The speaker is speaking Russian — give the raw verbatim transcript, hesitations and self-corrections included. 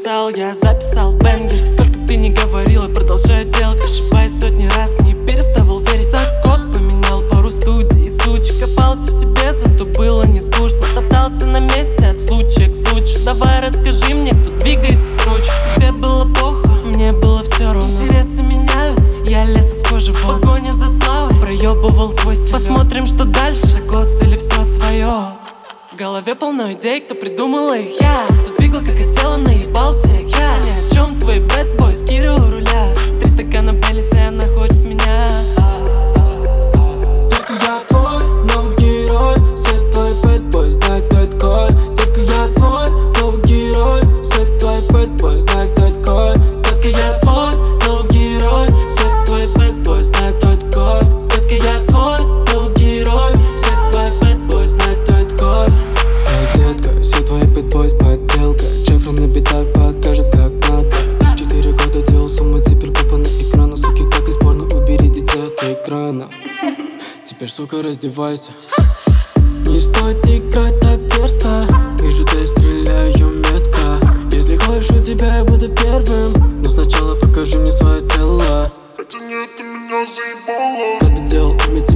написал, я записал бенгер. Сколько ты не говорила, продолжаю делать. Ошибаюсь сотни раз, не переставал верить. За год поменял пару студий и сучек. Копался в себе, зато было не скучно. Топтался на месте от случая к случаю. Давай расскажи мне, кто двигается круче. Тебе было плохо, мне было все равно. Интересы меняются, я лез из кожи вон. Погоня за славой, проебывал свой стиль. Посмотрим, что дальше, за гос или все свое. В голове полно идей, кто придумал их я. Кто двигал, как хотела, наебался я. Ни о чем твой бэтбой с Кирой у руля. Три стакана Беллиса, она хочет меня. Детка, я твой новый герой. Все твои бэтбой, знай, кто я такой. Детка, я твой новый герой. Все твои бэтбой, знай, кто я такой. Детка, я твой новый герой. Все твои бэтбой, знай, кто я такой. Детка, я твой новый герой. Все твои бэтбой, знай, кто я такой. Эй, детка, все твои бэтбойс подделка. Шефрон на битах покажет, как надо. Четыре года делал сумму, теперь попа на экран. Суки, как из порно, убери дитя от экрана. Теперь, сука, раздевайся. Не стоит играть так дерзко. Вижу, ты стреляю метко. Если хочешь, у тебя я буду первым. Но сначала покажи мне свое тело. Хотя нет, ты меня заебала. Когда делал имя